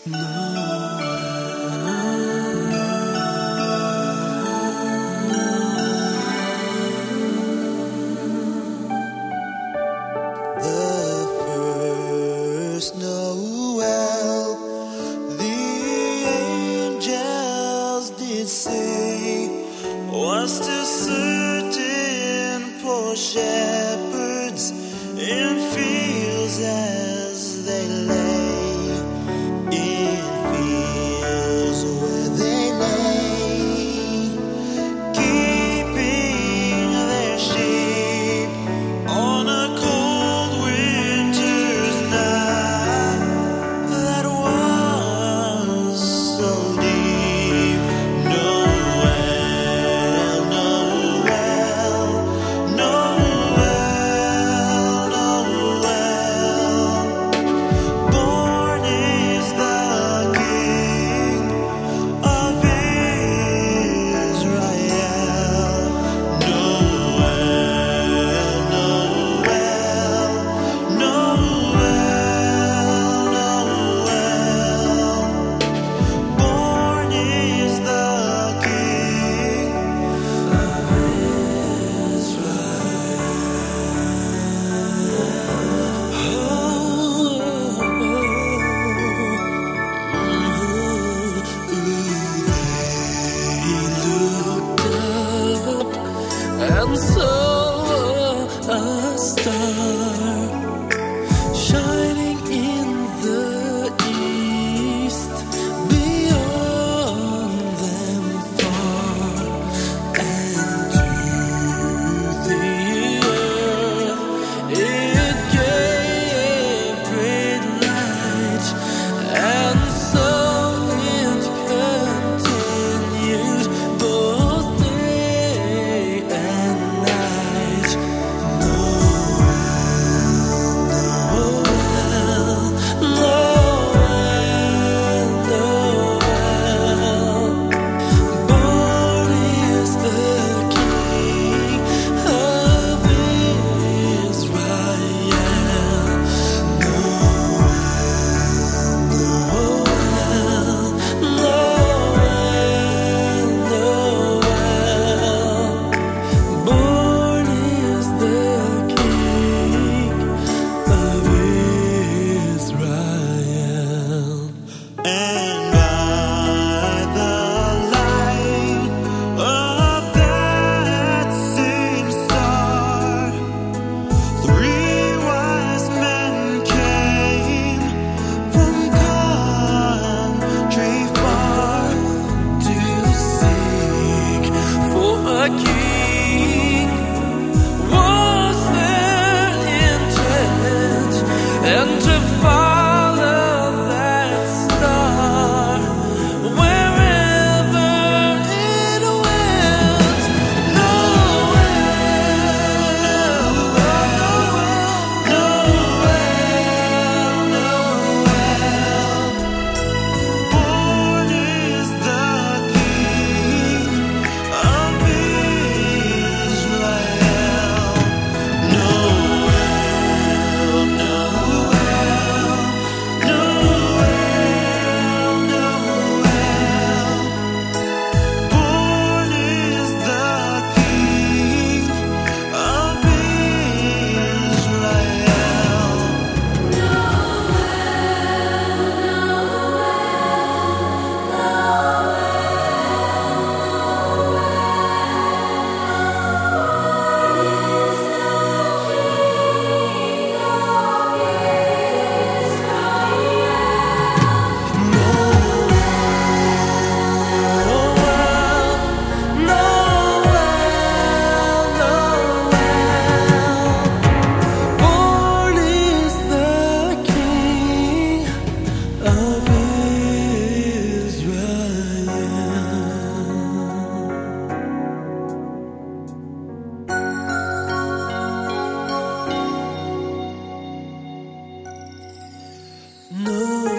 The first Noel, the angels did say, was to certain poor shepherds in fields as they lay, in fields where they lay, keeping their sheep on a cold winter's night that was so deep. Noel, Noel, Noel, Noel. Born is the King of Israel. Noel, Noel, Noel, Noel. Born is the King of And saw a star shining in the east, beyond them far, and to the earth it gave great light, and so it continued both day and night. Born is the King of Israel. Born is the King of Israel. And by the light of that same star, 3 wise men came from country far To seek for a king was their intent, and to follow that star wherever it went. Born is the King of Israel. Noel, Noel, Noel, Noel. Born is the King of Israel. Born is the King of Israel. No.